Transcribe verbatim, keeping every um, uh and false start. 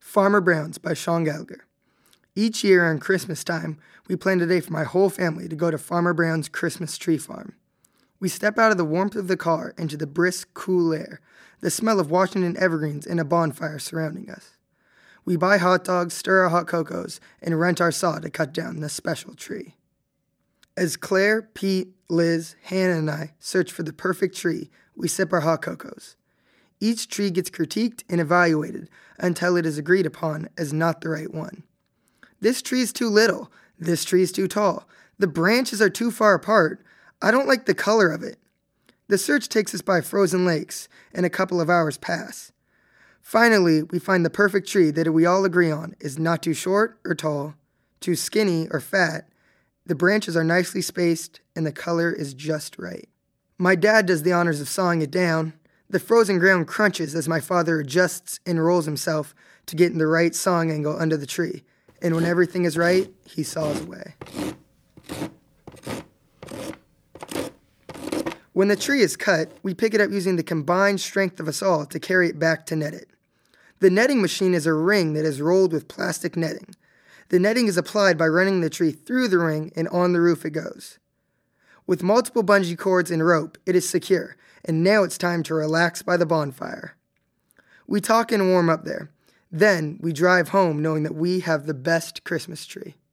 Farmer Brown's by Sean Gallagher. Each year on Christmas time, we plan a day for my whole family to go to Farmer Brown's Christmas tree farm. We step out of the warmth of the car into the brisk, cool air, the smell of Washington evergreens and a bonfire surrounding us. We buy hot dogs, stir our hot cocos, and rent our saw to cut down the special tree. As Claire, Pete, Liz, Hannah, and I search for the perfect tree, we sip our hot cocos. Each tree gets critiqued and evaluated until it is agreed upon as not the right one. This tree is too little. This tree is too tall. The branches are too far apart. I don't like the color of it. The search takes us by frozen lakes, and a couple of hours pass. Finally, we find the perfect tree that we all agree on is not too short or tall, too skinny or fat. The branches are nicely spaced, and the color is just right. My dad does the honors of sawing it down. The frozen ground crunches as my father adjusts and rolls himself to get in the right sawing angle under the tree. And when everything is right, he saws away. When the tree is cut, we pick it up using the combined strength of us all to carry it back to net it. The netting machine is a ring that is rolled with plastic netting. The netting is applied by running the tree through the ring, and on the roof it goes. With multiple bungee cords and rope, it is secure, and now it's time to relax by the bonfire. We talk and warm up there. Then we drive home knowing that we have the best Christmas tree.